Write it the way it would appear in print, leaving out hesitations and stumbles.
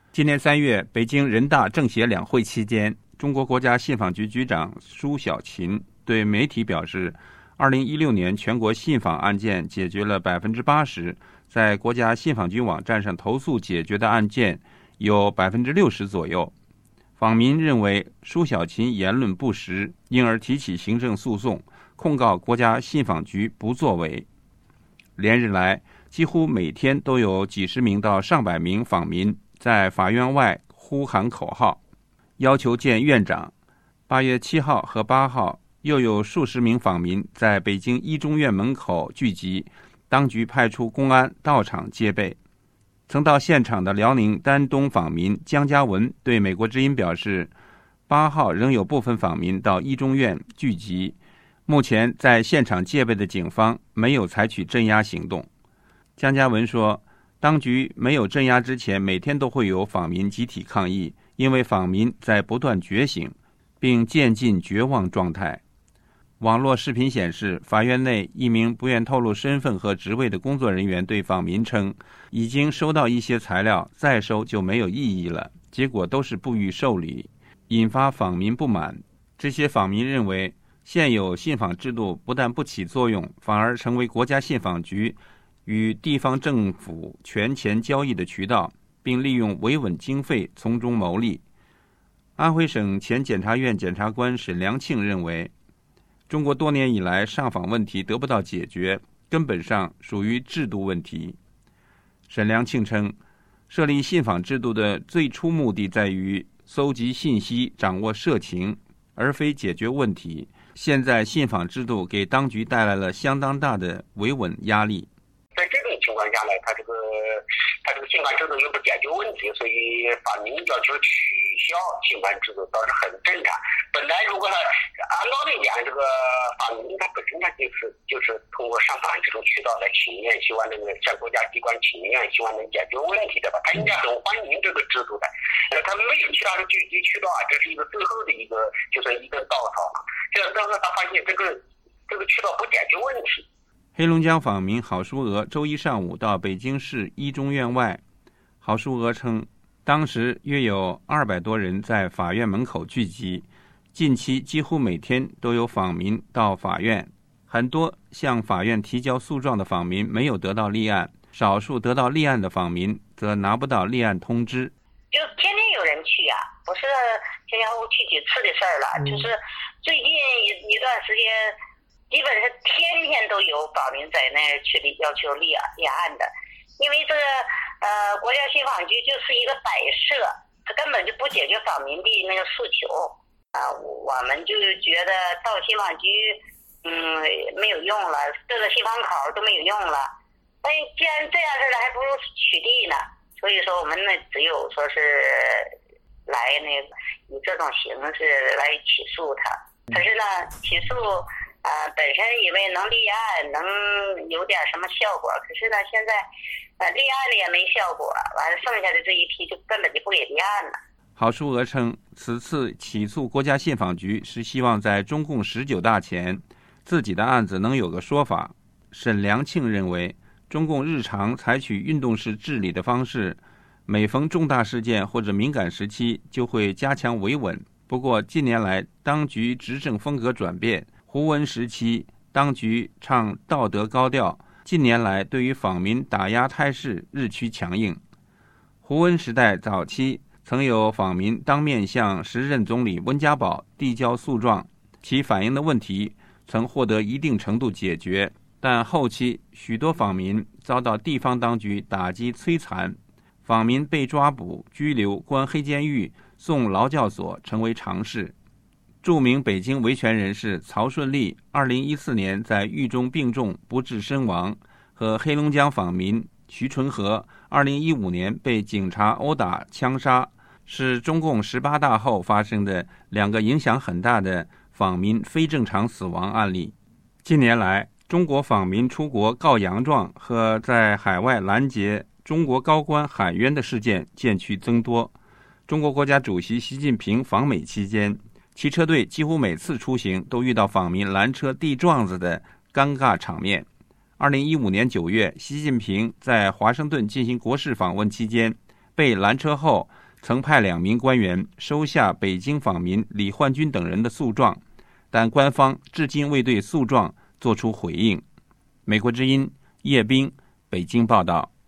今年3月，北京人大政协两会期间，中国国家信访局局长舒小琴对媒体表示，2016年全国信访案件解决了80%，在国家信访局网站上投诉解决的案件有60%左右。访民认为舒小琴言论不实，因而提起行政诉讼，控告国家信访局不作为。连日来，几乎每天都有几十名到上百名访民在法院外呼喊口号，要求见院长。8月7号和8号，又有数十名访民在北京一中院门口聚集，当局派出公安到场戒备。曾到现场的辽宁丹东访民姜家文对美国之音表示，8号仍有部分访民到一中院聚集，目前在现场戒备的警方没有采取镇压行动。姜家文说，当局没有镇压之前，每天都会有访民集体抗议，因为访民在不断觉醒，并渐进绝望状态。网络视频显示，法院内一名不愿透露身份和职位的工作人员对访民称，已经收到一些材料，再收就没有意义了，结果都是不予受理，引发访民不满。这些访民认为，现有信访制度不但不起作用，反而成为国家信访局与地方政府权钱交易的渠道，并利用维稳经费从中牟利。安徽省前检察院检察官沈良庆认为，中国多年以来上访问题得不到解决，根本上属于制度问题。沈良庆称，设立信访制度的最初目的在于搜集信息、掌握社情，而非解决问题。现在信访制度给当局带来了相当大的维稳压力。 在这种情况下呢，他这个信访制度又不解决问题，所以法民要求取消信访制度倒是很正常。本来如果按道理讲，这个法民他本身他就是通过上访这种渠道来请愿，希望能向国家机关请愿，希望能解决问题的吧？他应该很欢迎这个制度的。他没有其他的具体渠道啊，这是一个最后的一个就是一根稻草嘛。这样最后他发现这个渠道不解决问题。 黑龙江访民郝淑娥周一上午到北京市一中院外，郝淑娥称，当时约有200多人在法院门口聚集，近期几乎每天都有访民到法院，很多向法院提交诉状的访民没有得到立案，少数得到立案的访民则拿不到立案通知。 就天天有人去啊，不是前前后后去几次的事儿了，就是最近一段时间基本是天天都有访民在那儿去要求立案的。因为这个国家信访局就是一个摆设，它根本就不解决访民的那个诉求我们就觉得到信访局没有用了，这个信访口都没有用了。既然这样式的，还不如取缔呢。所以说我们呢只有说是来以这种形式来起诉他。可是呢起诉本身以为能立案能有点什么效果，可是呢现在立案的也没效果，完了剩下的这一批就根本就不给立案了。 郝淑娥称，此次起诉国家信访局是希望在中共19大前自己的案子能有个说法。沈良庆认为，中共日常采取运动式治理的方式，每逢重大事件或者敏感时期就会加强维稳。不过近年来当局执政风格转变，胡温时期当局唱道德高调，近年来对于访民打压态势日趋强硬。胡温时代早期曾有访民当面向时任总理温家宝递交诉状，其反映的问题曾获得一定程度解决，但后期许多访民遭到地方当局打击摧残，访民被抓捕、拘留、关黑监狱、送劳教所成为常事。著名北京维权人士曹顺利2014年在狱中病重不治身亡，和黑龙江访民徐纯和2015年被警察殴打枪杀，是中共18大后发生的2个影响很大的访民非正常死亡案例。近年来，中国访民出国告洋状和在海外拦截中国高官喊冤的事件渐趋增多。中国国家主席习近平访美期间，其车队几乎每次出行都遇到访民拦车递状子的尴尬场面。2015年9月，习近平在华盛顿进行国事访问期间，被拦车后曾派2名官员收下北京访民李焕军等人的诉状，但官方至今未对诉状作出回应。美国之音叶冰北京报道。